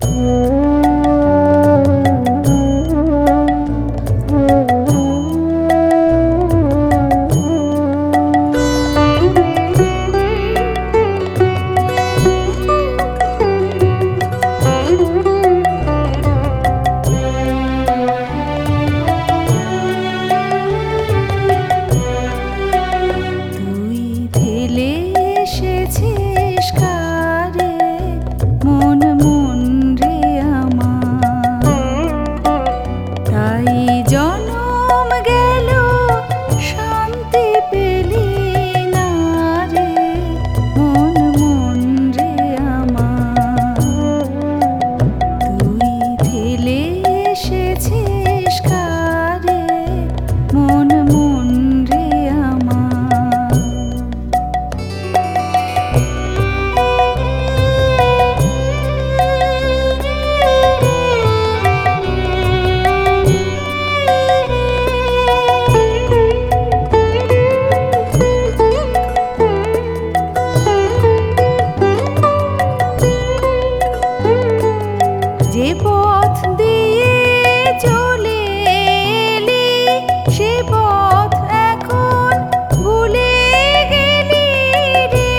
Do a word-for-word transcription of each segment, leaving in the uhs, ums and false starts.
যে পথ দিয়ে চলে এলি সে পথ এখন ভুলে গেলি রে।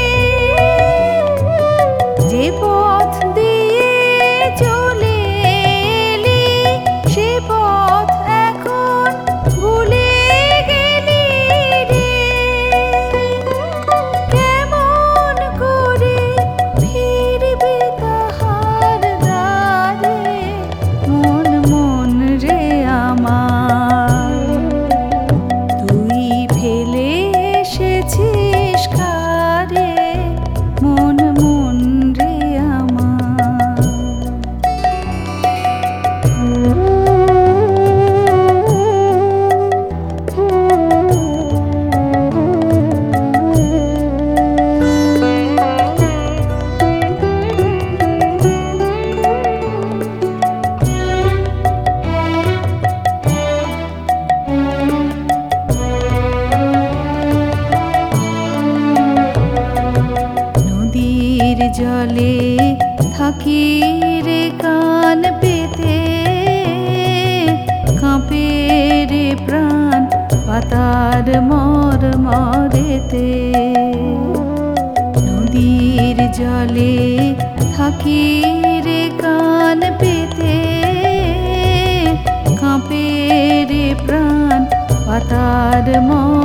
যে পথ দিয়ে চলে এলি সে পথ এখন ভুলে গেলি রে। কেমন করে ফিরবে তাহার দ্বারে মন মন রে আমার। তুই ফেলে এসেছিস কারে মন মন রে আমার। নদীর জলে থাকি রে কান পেতে কাঁপে রে প্রাণ পাতার মর মরেতে। নদীর জলে থাকি রে কান পেতে কাঁপে রে প্রাণ পাতার মর